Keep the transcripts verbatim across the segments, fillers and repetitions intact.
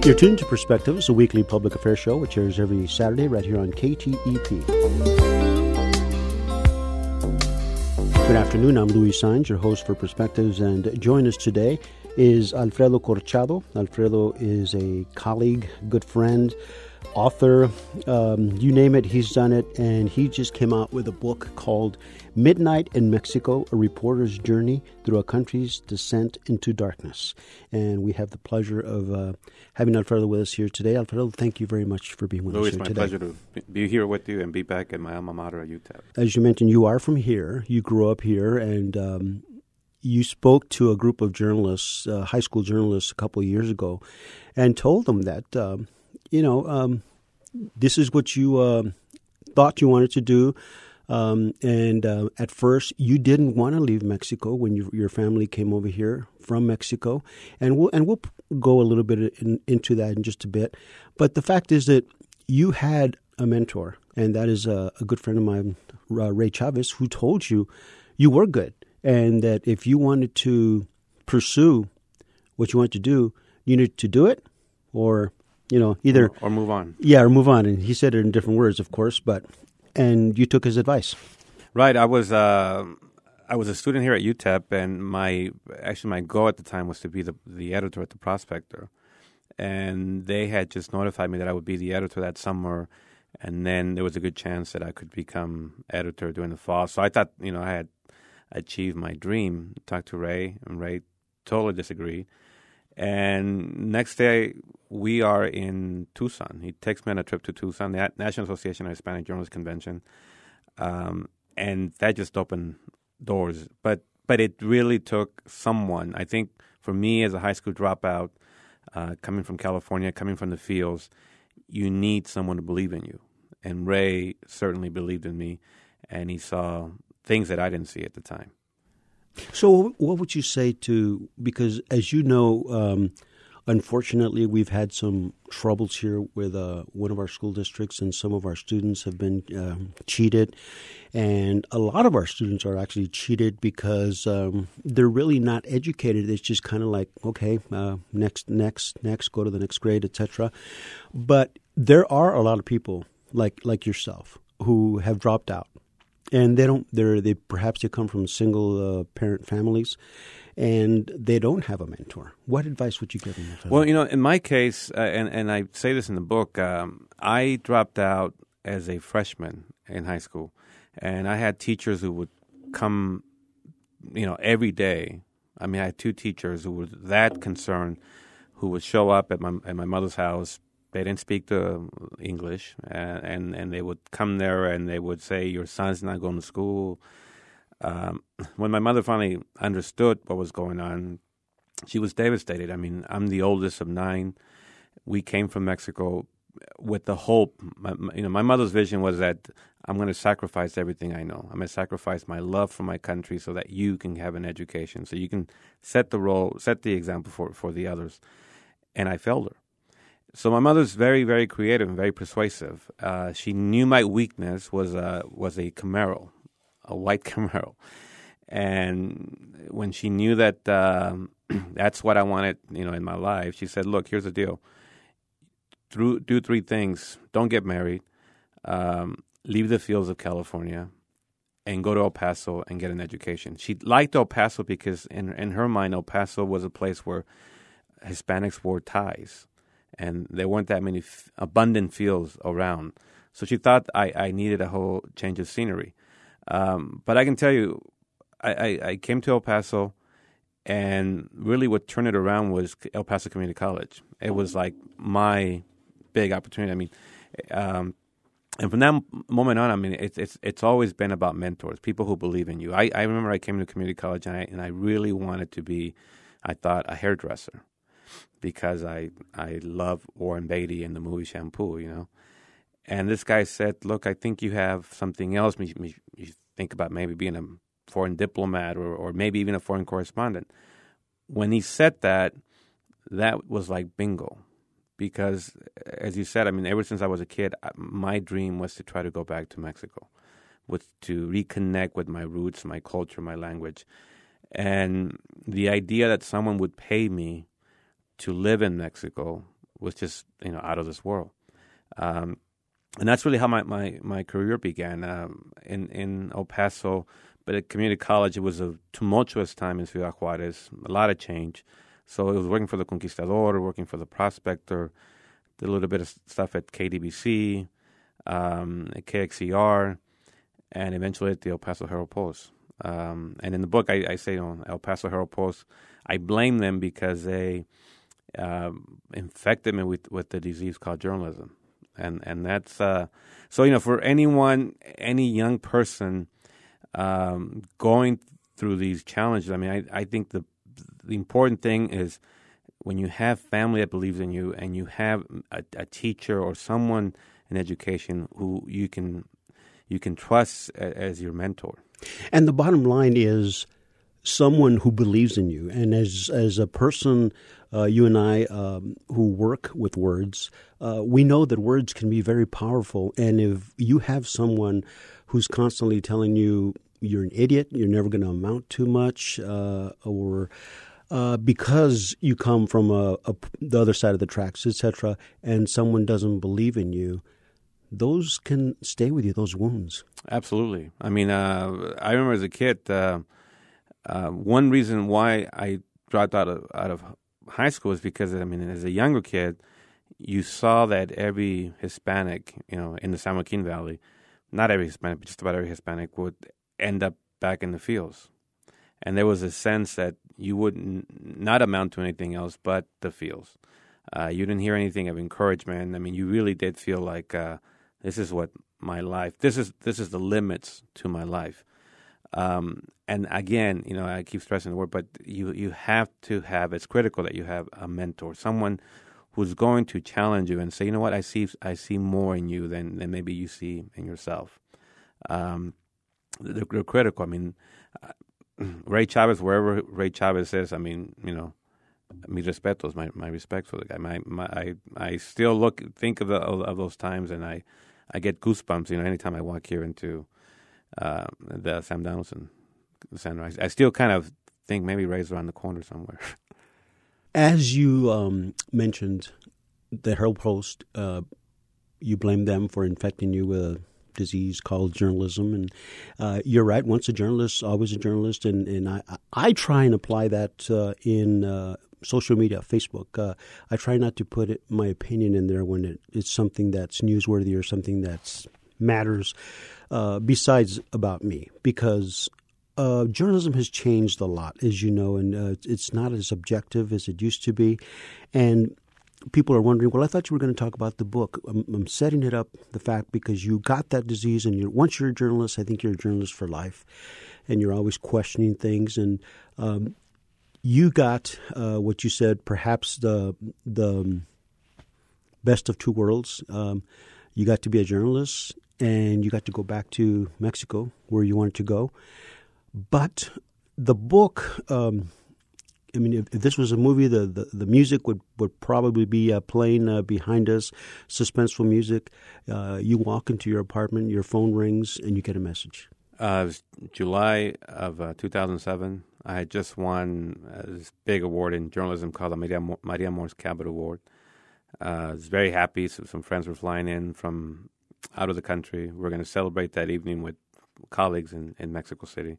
You're tuned to Perspectives, a weekly public affairs show which airs every Saturday right here on K T E P. Good afternoon. I'm Luis Saenz, your host for Perspectives, and join us today is Alfredo Corchado. Alfredo is a colleague, good friend, author, um, you name it, he's done it, and he just came out with a book called Midnight in Mexico, A Reporter's Journey Through a Country's Descent into Darkness. And we have the pleasure of uh, having Alfredo with us here today. Alfredo, thank you very much for being with Louis, us here today. today. It's my pleasure to be here with you and be back at my alma mater at U T E P. As you mentioned, you are from here. You grew up here, and um, you spoke to a group of journalists, uh, high school journalists, a couple of years ago, and told them that, um, you know, um, this is what you uh, thought you wanted to do. Um, and uh, at first, you didn't want to leave Mexico when you, your family came over here from Mexico. And we'll, and we'll go a little bit in, into that in just a bit. But the fact is that you had a mentor, and that is a, a good friend of mine, uh, Ray Chavez, who told you you were good, and that if you wanted to pursue what you wanted to do, you needed to do it, or, you know, either... Or, or move on. Yeah, or move on. And he said it in different words, of course, but... And you took his advice. Right. I was uh, I was a student here at U T E P, and my actually my goal at the time was to be the, the editor at the Prospector. And they had just notified me that I would be the editor that summer, and then there was a good chance that I could become editor during the fall. So I thought, you know, I had achieved my dream. Talked to Ray, and Ray totally disagreed. And next day, we are in Tucson. He takes me on a trip to Tucson, the National Association of Hispanic Journalists Convention, um, and that just opened doors. But but it really took someone. I think for me as a high school dropout, uh, coming from California, coming from the fields, you need someone to believe in you. And Ray certainly believed in me, and he saw things that I didn't see at the time. So what would you say to, because as you know, um, unfortunately, we've had some troubles here with uh, one of our school districts, and some of our students have been um, cheated. And a lot of our students are actually cheated because um, they're really not educated. It's just kind of like, okay, uh, next, next, next, go to the next grade, et cetera. But there are a lot of people like like yourself who have dropped out. And they don't. They're they perhaps they come from single uh, parent families, and they don't have a mentor. What advice would you give them? Well, you know, in my case, uh, and and I say this in the book, um, I dropped out as a freshman in high school, and I had teachers who would come, you know, every day. I mean, I had two teachers who were that concerned, who would show up at my at my mother's house. They didn't speak the English, and, and, and they would come there and they would say, your son's not going to school. Um, when my mother finally understood what was going on, she was devastated. I mean, I'm the oldest of nine. We came from Mexico with the hope. My, you know, my mother's vision was that I'm going to sacrifice everything I know. I'm going to sacrifice my love for my country so that you can have an education, so you can set the role, set the example for, for the others. And I failed her. So my mother's very, very creative and very persuasive. Uh, she knew my weakness was a, was a Camaro, a white Camaro. And when she knew that um, that's what I wanted, you know, in my life, she said, look, here's the deal. Do, do three things. Don't get married. Um, leave the fields of California and go to El Paso and get an education. She liked El Paso because in, in her mind, El Paso was a place where Hispanics wore ties. And there weren't that many f- abundant fields around. So she thought I, I needed a whole change of scenery. Um, but I can tell you, I, I, I came to El Paso, and really what turned it around was El Paso Community College. It was like my big opportunity. I mean, um, and from that moment on, I mean, it's it's it's always been about mentors, people who believe in you. I, I remember I came to community college, and I, and I really wanted to be, I thought, a hairdresser. Because I I love Warren Beatty and the movie Shampoo, you know. And this guy said, look, I think you have something else. You, you think about maybe being a foreign diplomat or, or maybe even a foreign correspondent. When he said that, that was like bingo. Because, as you said, I mean, ever since I was a kid, my dream was to try to go back to Mexico, with to reconnect with my roots, my culture, my language. And the idea that someone would pay me to live in Mexico was just, you know, out of this world. Um, and that's really how my, my, my career began um, in, in El Paso. But at community college, it was a tumultuous time in Ciudad Juarez, a lot of change. So it was working for the Conquistador, working for the Prospector, did a little bit of stuff at K D B C, um, at K X E R, and eventually at the El Paso Herald Post. Um, and in the book, I, I say, you know, El Paso Herald Post, I blame them because they um, infected me with, with the disease called journalism. And and that's, uh, so, you know, for anyone, any young person um, going through these challenges, I mean, I, I think the the important thing is when you have family that believes in you and you have a, a teacher or someone in education who you can you can trust a, as your mentor. And the bottom line is someone who believes in you. And as as a person, uh, you and I um, who work with words, uh, we know that words can be very powerful. And if you have someone who's constantly telling you you're an idiot, you're never going to amount to much, uh, or uh, because you come from a, a, the other side of the tracks, et cetera, and someone doesn't believe in you, those can stay with you, those wounds. Absolutely. I mean, uh, I remember as a kid, uh, uh, one reason why I dropped out of out of high school is because, I mean, as a younger kid, you saw that every Hispanic, you know, in the San Joaquin Valley, not every Hispanic, but just about every Hispanic would end up back in the fields. And there was a sense that you would n- not amount to anything else but the fields. Uh, you didn't hear anything of encouragement. I mean, you really did feel like uh, this is what my life, this is this is the limits to my life. Um, and again, you know, I keep stressing the word, but you, you have to have, it's critical that you have a mentor, someone who's going to challenge you and say, you know what, I see I see more in you than, than maybe you see in yourself. Um, they're, they're critical. I mean, uh, Ray Chavez, wherever Ray Chavez is, I mean, you know, mi respetos, my, my respect for the guy. My, my, I I still look, think of, the, of, of those times, and I, I get goosebumps, you know, anytime I walk here into uh, the Sam Donaldson Center. I, I still kind of think maybe Ray's around the corner somewhere. As you um, mentioned, the Herald Post, uh, you blame them for infecting you with a disease called journalism. And uh, you're right, once a journalist, always a journalist. And, and I, I try and apply that uh, in uh, social media, Facebook. Uh, I try not to put it, my opinion in there when it, it's something that's newsworthy or something that matters uh, besides about me, because Uh, journalism has changed a lot, as you know, and uh, it's not as objective as it used to be. And people are wondering, well, I thought you were going to talk about the book. I'm, I'm setting it up, the fact, because you got that disease, and you're, once you're a journalist, I think you're a journalist for life, and you're always questioning things. And um, you got uh, what you said, perhaps the the best of two worlds. Um, you got to be a journalist, and you got to go back to Mexico, where you wanted to go. But the book, um, I mean, if, if this was a movie, the, the, the music would, would probably be uh, playing uh, behind us, suspenseful music. Uh, you walk into your apartment, your phone rings, and you get a message. Uh, it was July of uh, two thousand seven. I had just won uh, this big award in journalism called the Maria, Mo- Maria Morse Cabot Award. Uh, I was very happy. So some friends were flying in from out of the country. We were going to celebrate that evening with colleagues in, in Mexico City.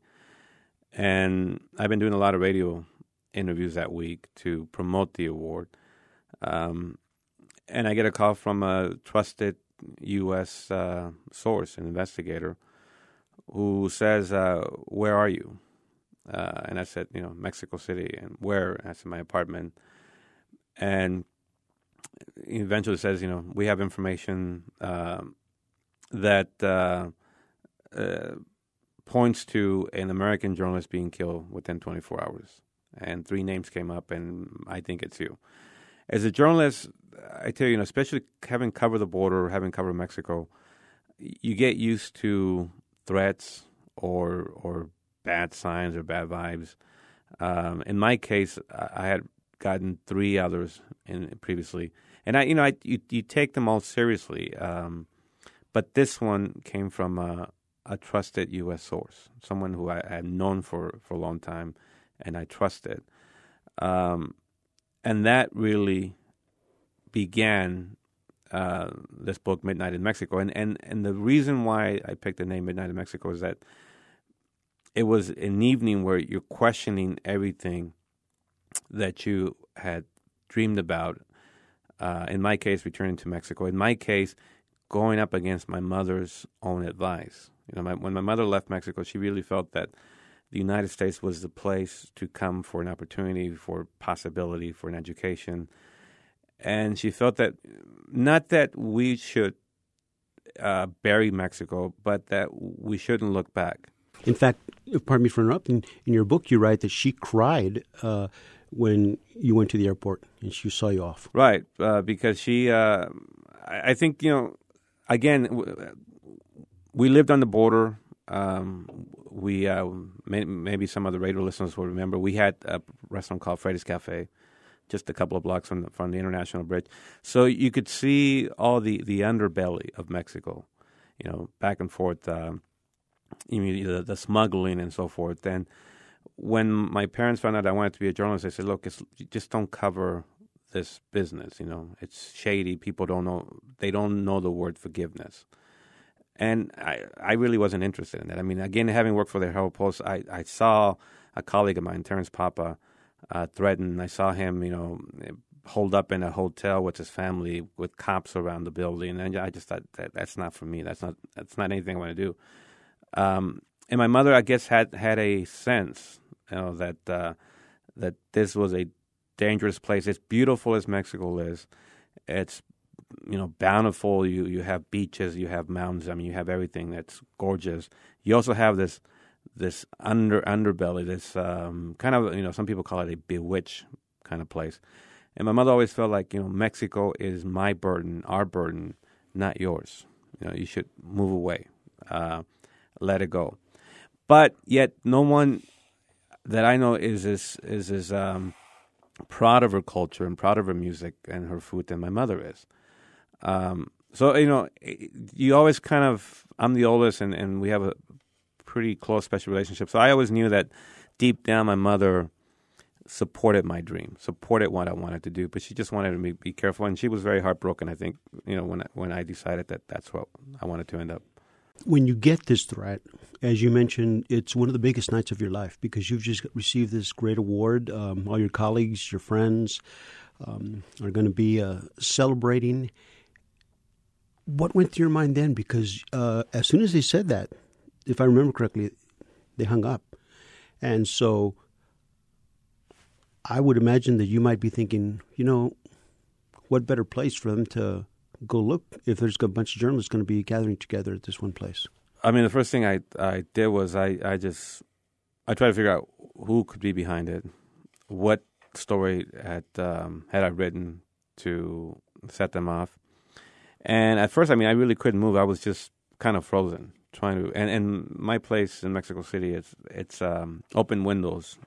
And I've been doing a lot of radio interviews that week to promote the award. Um, and I get a call from a trusted U S uh, source, an investigator, who says, uh, where are you? Uh, and I said, you know, Mexico City. And where? I said, my apartment. And he eventually says, you know, we have information uh, that uh, uh, points to an American journalist being killed within twenty-four hours. And three names came up, and I think it's you. As a journalist, I tell you, you know, especially having covered the border, having covered Mexico, you get used to threats or or bad signs or bad vibes. Um, in my case, I had gotten three others in previously, and I, you know, I, you, you take them all seriously. Um, but this one came from a, a trusted U S source, someone who I had known for, for a long time, and I trusted. Um, and that really began uh, this book, Midnight in Mexico. And, and, and the reason why I picked the name Midnight in Mexico is that it was an evening where you're questioning everything that you had dreamed about. Uh, in my case, returning to Mexico. In my case, going up against my mother's own advice. You know, my, when my mother left Mexico, she really felt that the United States was the place to come for an opportunity, for possibility, for an education. And she felt that, not that we should uh, bury Mexico, but that we shouldn't look back. In fact, pardon me for interrupting, in your book you write that she cried uh, when you went to the airport and she saw you off. Right, uh, because she, uh, I think, you know, again, we lived on the border. Um, we uh, may, maybe some of the radio listeners will remember we had a restaurant called Freddy's Cafe, just a couple of blocks from the, from the International Bridge. So you could see all the, the underbelly of Mexico, you know, back and forth, uh, you know, the, the smuggling and so forth. And when my parents found out I wanted to be a journalist, they said, "Look, it's, just don't cover this business. You know, it's shady. People don't know. They don't know the word forgiveness." And I, I really wasn't interested in that. I mean, again, having worked for the Herald Post, I, I saw a colleague of mine, Terrence Papa, uh, threatened. I saw him, you know, holed up in a hotel with his family with cops around the building. And I just thought, that, that's not for me. That's not that's not anything I want to do. Um, and my mother, I guess, had, had a sense, you know, that uh, that this was a dangerous place. As beautiful as Mexico is, it's, you know, bountiful. You you have beaches, you have mountains. I mean, you have everything that's gorgeous. You also have this this under underbelly, this um, kind of, you know, some people call it a bewitched kind of place. And my mother always felt like, you know, Mexico is my burden, our burden, not yours. You know, you should move away, uh, let it go. But yet, no one that I know is as is as um, proud of her culture and proud of her music and her food than my mother is. Um, so, you know, you always kind of, I'm the oldest and, and we have a pretty close special relationship. So I always knew that deep down my mother supported my dream, supported what I wanted to do, but she just wanted me to be careful. And she was very heartbroken, I think, you know, when I, when I decided that that's what I wanted to end up. When you get this threat, as you mentioned, it's one of the biggest nights of your life because you've just received this great award. Um, all your colleagues, your friends um, are going to be uh, celebrating. What went through your mind then? Because uh, as soon as they said that, if I remember correctly, they hung up. And so I would imagine that you might be thinking, you know, what better place for them to go look if there's a bunch of journalists going to be gathering together at this one place? I mean, the first thing I, I did was I, I just, I tried to figure out who could be behind it, what story had um, had I written to set them off. And at first, I mean, I really couldn't move. I was just kind of frozen, trying to. And, and my place in Mexico City, it's it's um, open windows.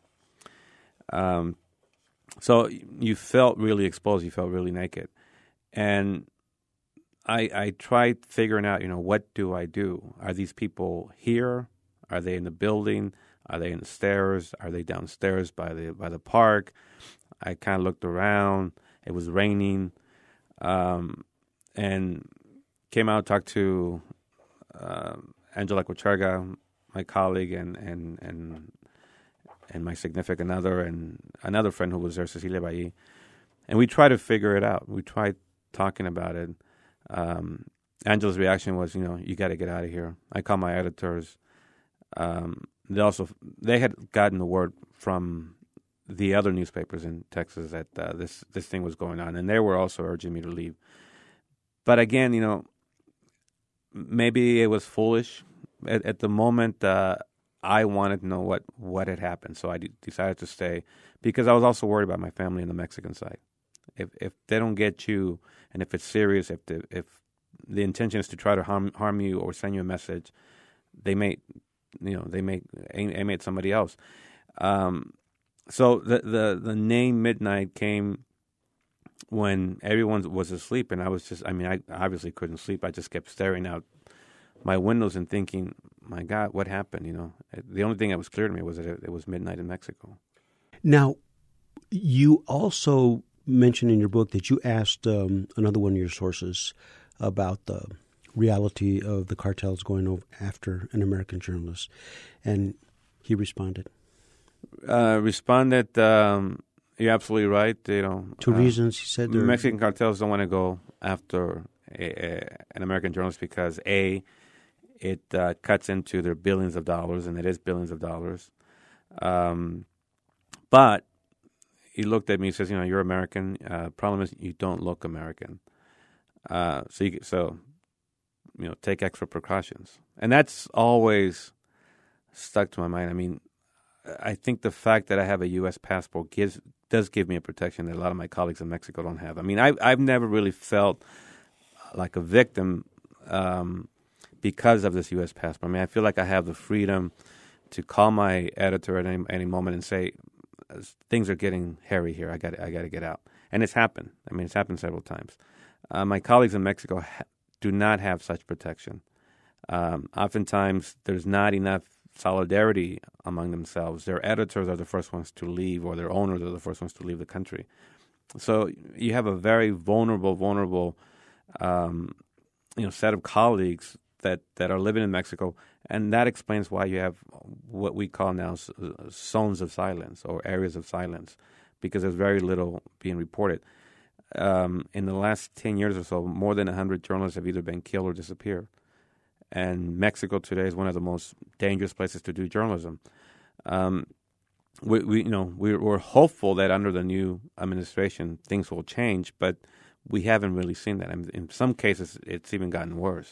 Um, so you felt really exposed. You felt really naked. And I I tried figuring out, you know, what do I do? Are these people here? Are they in the building? Are they in the stairs? Are they downstairs by the by the park? I kind of looked around. It was raining. Um, And came out, talked to uh, Angela Cocharga, my colleague, and, and and and my significant other, and another friend who was there, Cecilia Bailly. And we tried to figure it out. We tried talking about it. Um, Angela's reaction was, you know, you got to get out of here. I called my editors. Um, they also they had gotten the word from the other newspapers in Texas that uh, this this thing was going on, and they were also urging me to leave. But again, you know, maybe it was foolish. At, at the moment, uh, I wanted to know what, what had happened, so I d- decided to stay because I was also worried about my family on the Mexican side. If if they don't get you, and if it's serious, if the if the intention is to try to harm harm you or send you a message, they may, you know, they may aim, aim at somebody else. Um, so the the the name Midnight came when everyone was asleep, and I was just, I mean, I obviously couldn't sleep. I just kept staring out my windows and thinking, my God, what happened, you know? The only thing that was clear to me was that it, it was midnight in Mexico. Now, you also mention in your book that you asked um, another one of your sources about the reality of the cartels going over after an American journalist, and he responded. Uh, responded, um, you're absolutely right. You know, Two uh, reasons, he said. Mexican cartels don't want to go after a, a, an American journalist because, A, it uh, cuts into their billions of dollars, and it is billions of dollars. Um, but he looked at me and says, you know, you're American. Uh, problem is you don't look American. Uh, so, you, so, you know, take extra precautions. And that's always stuck to my mind. I mean, I think the fact that I have a U S passport gives does give me a protection that a lot of my colleagues in Mexico don't have. I mean, I've, I've never really felt like a victim um, because of this U S passport. I mean, I feel like I have the freedom to call my editor at any, any moment and say, things are getting hairy here. I got I got to get out. And it's happened. I mean, it's happened several times. Uh, my colleagues in Mexico ha- do not have such protection. Um, oftentimes, there's not enough solidarity among themselves. Their editors are the first ones to leave, or their owners are the first ones to leave the country. So you have a very vulnerable, vulnerable, um, you know, set of colleagues that, that are living in Mexico, and that explains why you have what we call now zones of silence or areas of silence, because there's very little being reported. Um, in the last ten years or so, more than one hundred journalists have either been killed or disappeared. And Mexico today is one of the most dangerous places to do journalism. Um, we, we, you know, we're, we're hopeful that under the new administration things will change, but we haven't really seen that. I mean, in some cases, it's even gotten worse.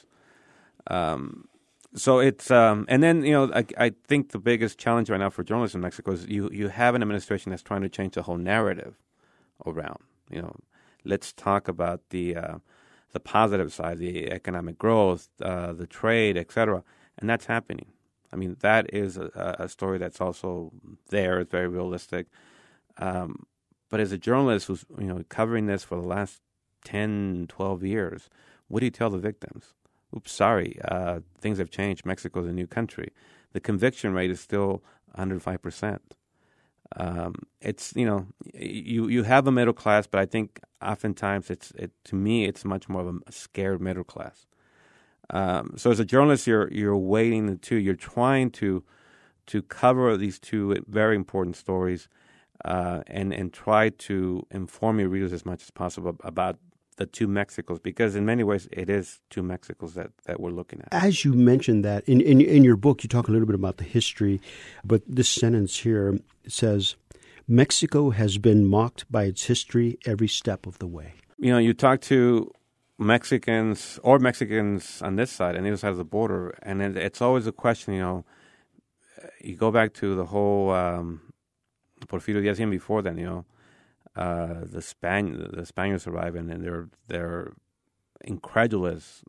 Um, so it's, um, and then you know, I, I think the biggest challenge right now for journalists in Mexico is you you have an administration that's trying to change the whole narrative around. You know, let's talk about the uh, the positive side, the economic growth, uh, the trade, et cetera, and that's happening. I mean, that is a, a story that's also there. It's very realistic. Um, but as a journalist who's you know covering this for the last ten, twelve years, what do you tell the victims? Oops, sorry, uh, things have changed. Mexico's a new country. The conviction rate is still under five percent. Um, it's, you know, you, you have a middle class, but I think oftentimes it's, it, to me, it's much more of a scared middle class. Um, so as a journalist, you're, you're weighing the two. You're trying to, to cover these two very important stories, uh, and, and try to inform your readers as much as possible about the two Mexicos, because in many ways it is two Mexicos that, that we're looking at. As you mentioned that, in, in in your book you talk a little bit about the history, but this sentence here says, Mexico has been mocked by its history every step of the way. You know, you talk to Mexicans or Mexicans on this side and the other side of the border, and it, it's always a question, you know, you go back to the whole um, Porfirio Díaz and before then, you know, Uh, the Span the Spaniards arrive and, and they're they're incredulous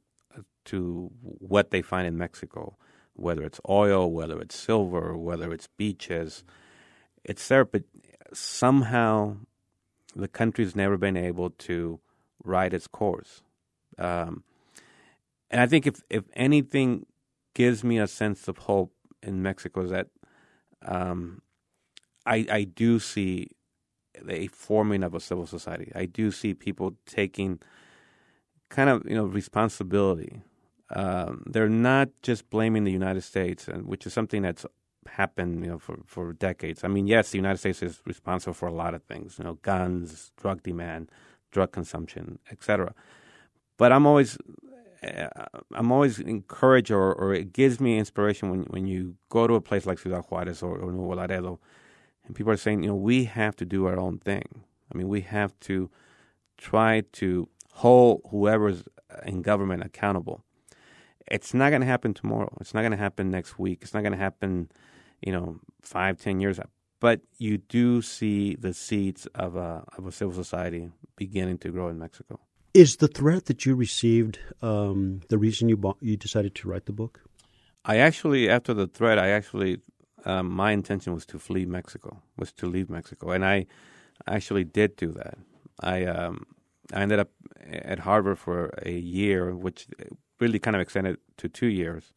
to what they find in Mexico, whether it's oil, whether it's silver, whether it's beaches. It's there, but somehow the country's never been able to ride its course. Um, and I think if if anything gives me a sense of hope in Mexico is that um, I I do see a forming of a civil society. I do see people taking kind of, you know, responsibility. Um, they're not just blaming the United States, and which is something that's happened, you know, for, for decades. I mean, yes, the United States is responsible for a lot of things, you know, guns, drug demand, drug consumption, et cetera. But I'm always, uh, I'm always encouraged, or, or it gives me inspiration when when you go to a place like Ciudad Juárez or, or Nuevo Laredo. And people are saying, you know, we have to do our own thing. I mean, we have to try to hold whoever's in government accountable. It's not going to happen tomorrow. It's not going to happen next week. It's not going to happen, you know, five, ten years. But you do see the seeds of a of a civil society beginning to grow in Mexico. Is the threat that you received um, the reason you bought, you decided to write the book? I actually, after the threat, I actually. Um, my intention was to flee Mexico, was to leave Mexico, and I actually did do that. I um, I ended up at Harvard for a year, which really kind of extended to two years,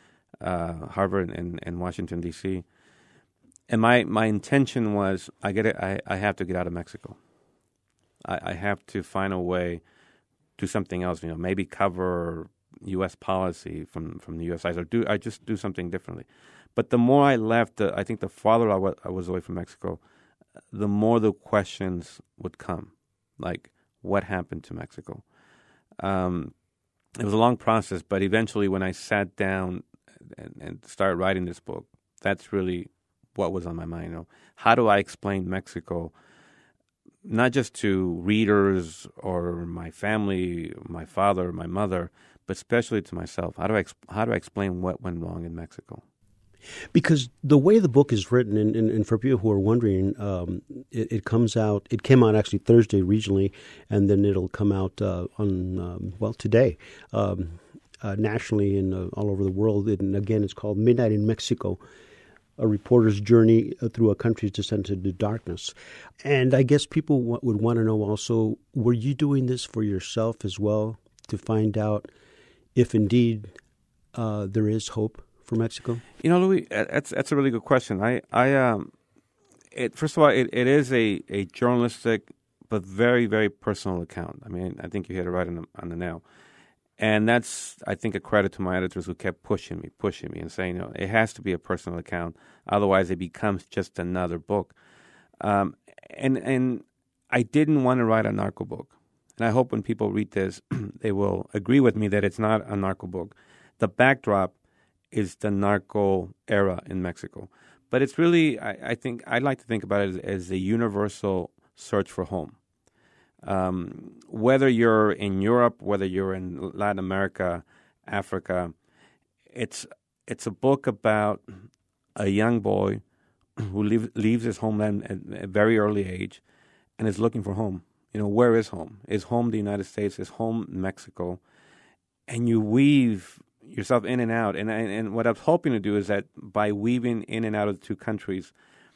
uh, Harvard and, and Washington, D C And my, my intention was, I get it, I, I have to get out of Mexico. I, I have to find a way, do something else. You know, maybe cover U S policy from, from the U S side, or do I just do something differently. But the more I left, uh, I think the farther I, w- I was away from Mexico, the more the questions would come, like what happened to Mexico. Um, it was a long process, but eventually, when I sat down and, and started writing this book, that's really what was on my mind. You know, how do I explain Mexico, not just to readers or my family, my father, my mother, but especially to myself? How do I exp- how do I explain what went wrong in Mexico? Because the way the book is written, and, and, and for people who are wondering, um, it, it comes out, it came out actually Thursday regionally, and then it'll come out uh, on, um, well, today, um, uh, nationally and uh, all over the world. And again, it's called Midnight in Mexico, a reporter's journey through a country's descent into darkness. And I guess people w- would want to know also, were you doing this for yourself as well, to find out if indeed uh, there is hope for Mexico? You know, Louis, that's that's a really good question. I, I um, it first of all, it, it is a, a journalistic but very, very personal account. I mean, I think you hit it right on the, on the nail. And that's, I think, a credit to my editors who kept pushing me, pushing me, and saying, you know, it has to be a personal account. Otherwise, it becomes just another book. Um, and and I didn't want to write a narco book. And I hope when people read this, they will agree with me that it's not a narco book. The backdrop is the narco era in Mexico. But it's really, I, I think, I like to think about it as, as a universal search for home. Um, whether you're in Europe, whether you're in Latin America, Africa, it's it's a book about a young boy who leave, leaves his homeland at a very early age and is looking for home. You know, where is home? Is home the United States? Is home Mexico? And you weave yourself in and out. And, and and what I'm hoping to do is that by weaving in and out of the two countries,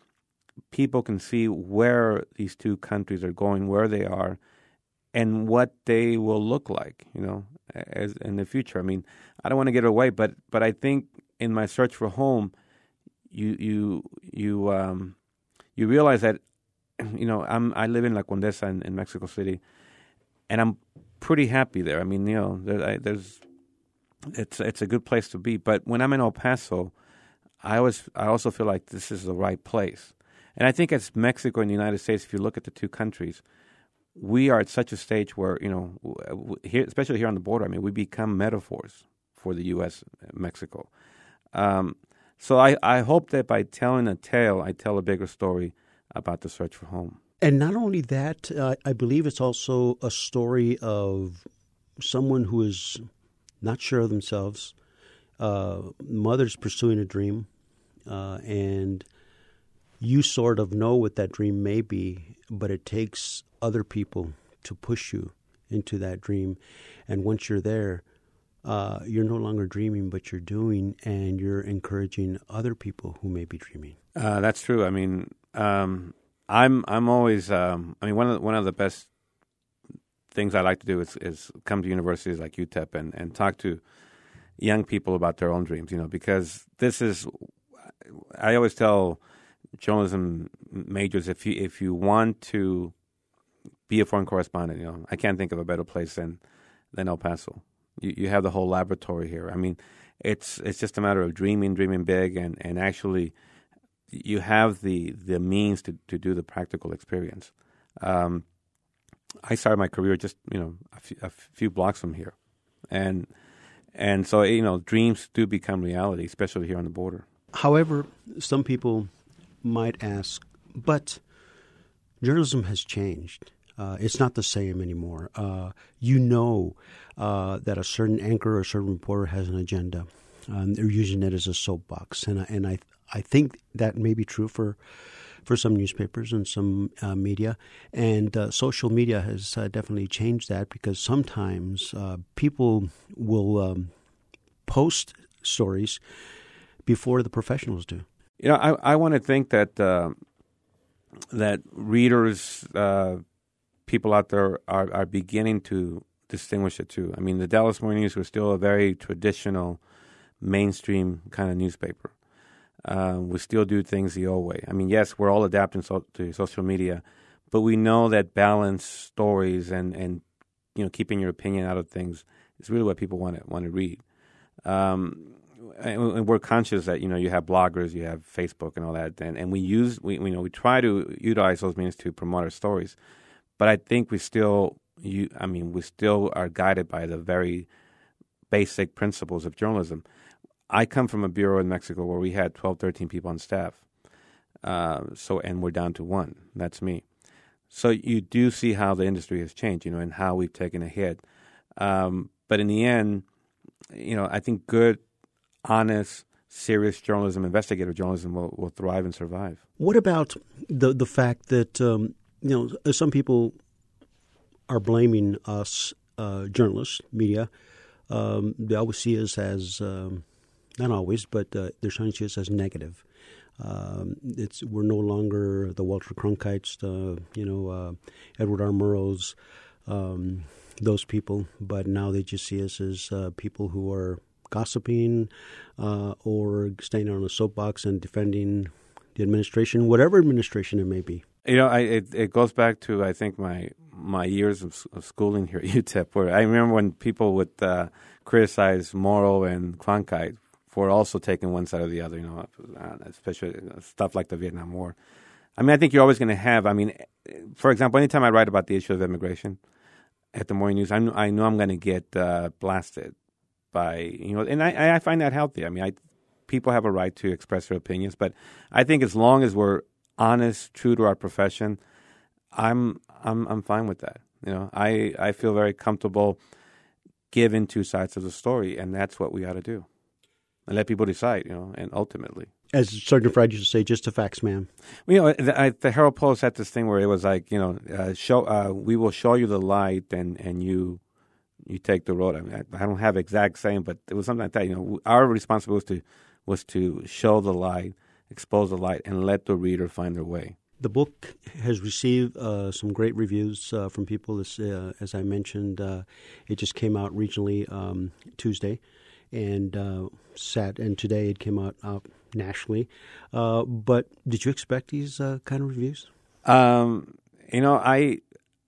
people can see where these two countries are going, where they are, and what they will look like, you know, as in the future. I mean, I don't want to get away, but but I think in my search for home, you you you um, you realize that, you know, I'm I live in La Condesa in, in Mexico City, and I'm pretty happy there. I mean, you know, there, I, there's it's it's a good place to be. But when I'm in El Paso, I always I also feel like this is the right place. And I think as Mexico and the United States, if you look at the two countries, we are at such a stage where, you know, here, especially here on the border, I mean, we become metaphors for the U S and Mexico. Um, so I, I hope that by telling a tale, I tell a bigger story about the search for home. And not only that, uh, I believe it's also a story of someone who is not sure of themselves, uh, mothers pursuing a dream, uh, and you sort of know what that dream may be, but it takes other people to push you into that dream. And once you're there, uh, you're no longer dreaming, but you're doing, and you're encouraging other people who may be dreaming. Uh, that's true. I mean, um, I'm I'm always. Um, I mean, one of the, one of the best things I like to do is, is come to universities like U T E P and, and talk to young people about their own dreams. You know, because this is. I always tell journalism majors, if you if you want to be a foreign correspondent, you know, I can't think of a better place than than El Paso. You you have the whole laboratory here. I mean, it's it's just a matter of dreaming, dreaming big, and, and actually you have the the means to, to do the practical experience. Um, I started my career just you know a few, a few blocks from here, and and so you know dreams do become reality, especially here on the border. However, some people might ask, but journalism has changed. Uh, it's not the same anymore. Uh, you know uh, that a certain anchor or a certain reporter has an agenda. Um, they're using it as a soapbox, and I, and I I think that may be true for for some newspapers and some uh, media. And uh, social media has uh, definitely changed that, because sometimes uh, people will um, post stories before the professionals do. You know, I, I want to think that uh, that readers, uh, people out there are, are beginning to distinguish the two. I mean, the Dallas Morning News was still a very traditional, mainstream kind of newspaper. Uh, we still do things the old way. I mean, yes, we're all adapting so, to social media, but we know that balanced stories and, and you know keeping your opinion out of things is really what people want to want to read. Um, and we're conscious that you know you have bloggers, you have Facebook, and all that, and, and we use we you know we try to utilize those means to promote our stories, but I think we still you I mean we still are guided by the very basic principles of journalism. I come from a bureau in Mexico where we had twelve, thirteen people on staff, uh, so and we're down to one. That's me. So you do see how the industry has changed, you know, and how we've taken a hit. Um, but in the end, you know, I think good, honest, serious journalism, investigative journalism will, will thrive and survive. What about the the fact that, um, you know, some people are blaming us, uh, journalists, media. Um, they always see us as, um, not always, but uh, they're trying to see us as negative. Um, it's we're no longer the Walter Cronkites, uh, you know, uh, Edward R. Murrows, um, those people, but now they just see us as uh, people who are gossiping uh, or standing on a soapbox and defending the administration, whatever administration it may be. You know, I, it, it goes back to, I think, my my years of, of schooling here at U T E P, where I remember when people would uh, criticize Morrow and Cronkite for also taking one side or the other, you know, especially stuff like the Vietnam War. I mean, I think you're always going to have, I mean, for example, anytime I write about the issue of immigration at the Morning News, I know, I know I'm going to get uh, blasted by, you know, and I, I find that healthy. I mean, I, people have a right to express their opinions, but I think as long as we're honest, true to our profession, I'm I'm I'm fine with that. You know, I, I feel very comfortable giving two sides of the story, and that's what we ought to do. And let people decide, you know, and ultimately. As Sergeant Fried used to say, just the facts, ma'am. Well, you know, the, I, the Herald Post had this thing where it was like, you know, uh, show uh, we will show you the light, and, and you you take the road. I mean, I, I don't have exact saying, but it was something like that. You know, our responsibility was to was to show the light, expose the light, and let the reader find their way. The book has received uh, some great reviews uh, from people. As, uh, as I mentioned, uh, it just came out regionally um, Tuesday, and uh, sat. And today it came out uh, nationally. Uh, but did you expect these uh, kind of reviews? Um, you know, I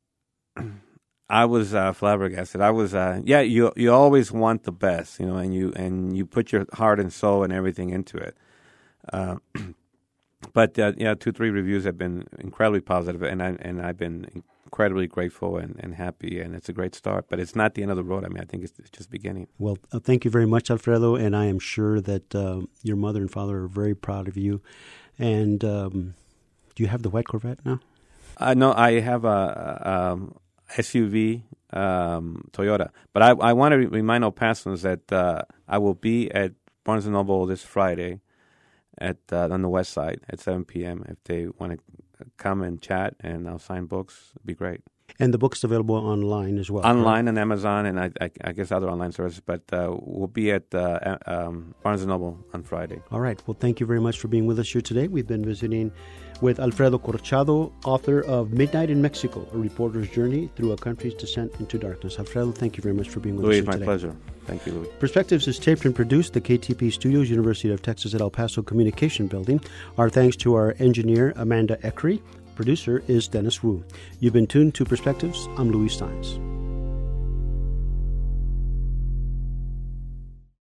I was uh, flabbergasted. I was, uh, yeah. You you always want the best, you know, and you and you put your heart and soul and everything into it. Uh, But uh, yeah, two, three reviews have been incredibly positive, and I and I've been incredibly grateful and, and happy, and it's a great start. But it's not the end of the road. I mean, I think it's, it's just beginning. Well, uh, thank you very much, Alfredo, and I am sure that uh, your mother and father are very proud of you. And um, do you have the white Corvette now? Uh, no, I have a, a um, S U V um, Toyota. But I, I want to remind El Pasoans that uh, I will be at Barnes and Noble this Friday. At uh, on the west side at seven p.m. If they want to come and chat, and I'll sign books, it'd be great. And the book's available online as well. Online right? on Amazon and I, I, I guess other online services. But uh, we'll be at uh, um, Barnes and Noble on Friday. All right. Well, thank you very much for being with us here today. We've been visiting with Alfredo Corchado, author of Midnight in Mexico, a reporter's journey through a country's descent into darkness. Alfredo, thank you very much for being with Louis, us here today. Louis, it's my pleasure. Thank you, Louis. Perspectives is taped and produced at K T P Studios, University of Texas at El Paso Communication Building. Our thanks to our engineer, Amanda Eckery. Producer is Dennis Wu. You've been tuned to Perspectives. I'm Louis Steins.